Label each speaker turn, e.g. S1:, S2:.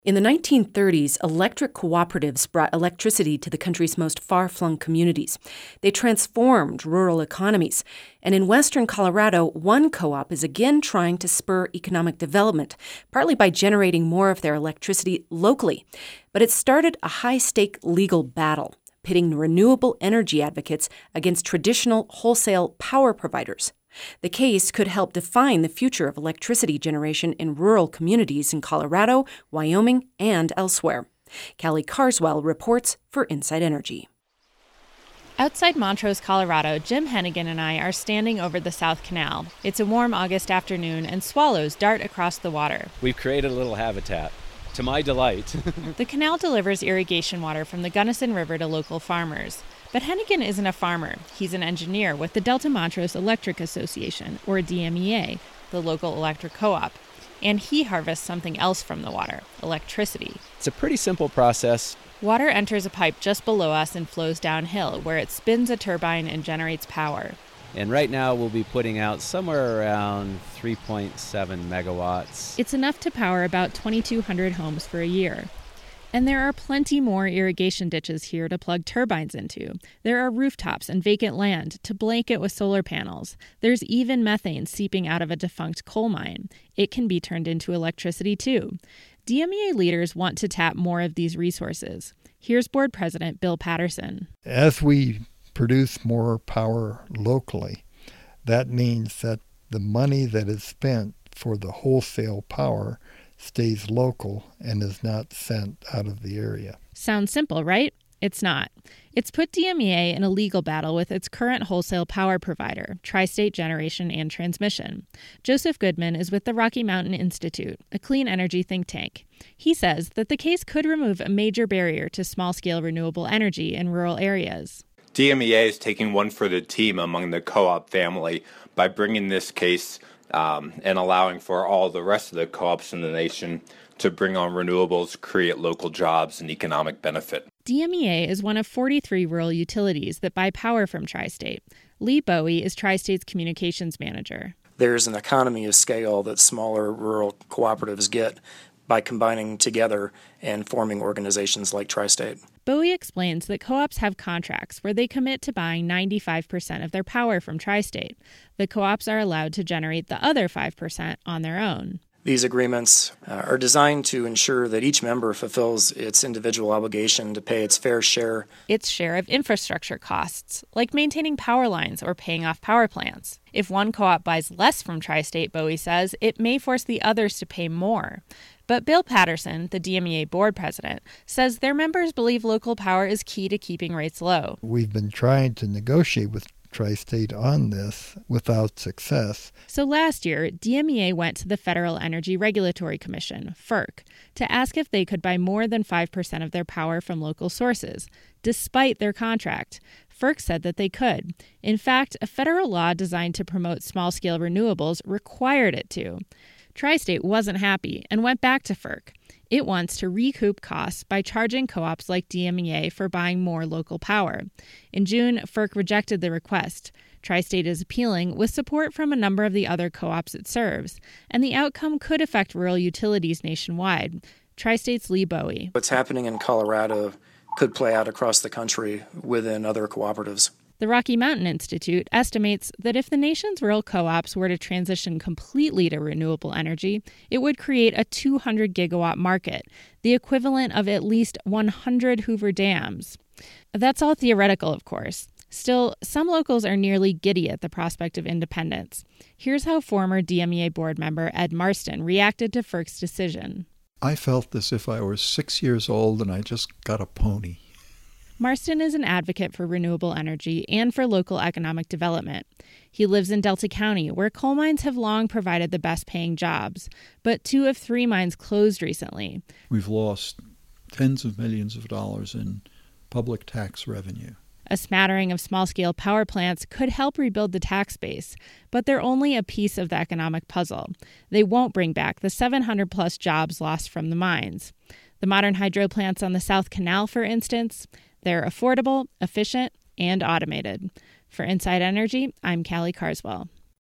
S1: In the 1930s, electric cooperatives brought electricity to the country's most far-flung communities. They transformed rural economies. And in western Colorado, one co-op is again trying to spur economic development, partly by generating more of their electricity locally. But it started a high-stake legal battle, pitting renewable energy advocates against traditional wholesale power providers. The case could help define the future of electricity generation in rural communities in Colorado, Wyoming, and elsewhere. Callie Carswell reports for Inside Energy.
S2: Outside Montrose, Colorado, Jim Hennigan and I are standing over the South Canal. It's a warm August afternoon, and swallows dart across the water.
S3: We've created a little habitat, to my delight.
S2: The canal delivers irrigation water from the Gunnison River to local farmers. But Hennigan isn't a farmer. He's an engineer with the Delta Montrose Electric Association, or DMEA, the local electric co-op. And he harvests something else from the water, electricity.
S3: It's a pretty simple process.
S2: Water enters a pipe just below us and flows downhill, where it spins a turbine and generates power.
S3: And right now we'll be putting out somewhere around 3.7 megawatts.
S2: It's enough to power about 2,200 homes for a year. And there are plenty more irrigation ditches here to plug turbines into. There are rooftops and vacant land to blanket with solar panels. There's even methane seeping out of a defunct coal mine. It can be turned into electricity too. DMEA leaders want to tap more of these resources. Here's board president Bill Patterson.
S4: As we produce more power locally, that means that the money that is spent for the wholesale power stays local and is not sent out of the area.
S2: Sounds simple, right? It's not. It's put DMEA in a legal battle with its current wholesale power provider, Tri-State Generation and Transmission. Joseph Goodman is with the Rocky Mountain Institute, a clean energy think tank. He says that the case could remove a major barrier to small-scale renewable energy in rural areas.
S5: DMEA is taking one for the team among the co-op family by bringing this case and allowing for all the rest of the co-ops in the nation to bring on renewables, create local jobs and economic benefit.
S2: DMEA is one of 43 rural utilities that buy power from Tri-State. Lee Bowie is Tri-State's communications manager.
S6: There's an economy of scale that smaller rural cooperatives get by combining together and forming organizations like Tri-State.
S2: Bowie explains that co-ops have contracts where they commit to buying 95% of their power from Tri-State. The co-ops are allowed to generate the other 5% on their own.
S6: These agreements are designed to ensure that each member fulfills its individual obligation to pay its fair share.
S2: Its share of infrastructure costs, like maintaining power lines or paying off power plants. If one co-op buys less from Tri-State, Bowie says, it may force the others to pay more. But Bill Patterson, the DMEA board president, says their members believe local power is key to keeping rates low.
S4: We've been trying to negotiate with Tri-State on this without success.
S2: So last year, DMEA went to the Federal Energy Regulatory Commission, FERC, to ask if they could buy more than 5% of their power from local sources, despite their contract. FERC said that they could. In fact, a federal law designed to promote small-scale renewables required it to. Tri-State wasn't happy and went back to FERC. It wants to recoup costs by charging co-ops like DMEA for buying more local power. In June, FERC rejected the request. Tri-State is appealing with support from a number of the other co-ops it serves, and the outcome could affect rural utilities nationwide. Tri-State's Lee Bowie.
S6: What's happening in Colorado could play out across the country within other cooperatives.
S2: The Rocky Mountain Institute estimates that if the nation's rural co-ops were to transition completely to renewable energy, it would create a 200-gigawatt market, the equivalent of at least 100 Hoover dams. That's all theoretical, of course. Still, some locals are nearly giddy at the prospect of independence. Here's how former DMEA board member Ed Marston reacted to FERC's decision.
S7: I felt as if I was 6 years old and I just got a pony.
S2: Marston is an advocate for renewable energy and for local economic development. He lives in Delta County, where coal mines have long provided the best-paying jobs, but 2 of 3 mines closed recently.
S7: We've lost tens of millions of dollars in public tax revenue.
S2: A smattering of small-scale power plants could help rebuild the tax base, but they're only a piece of the economic puzzle. They won't bring back the 700-plus jobs lost from the mines. The modern hydro plants on the South Canal, for instance, they're affordable, efficient, and automated. For Inside Energy, I'm Callie Carswell.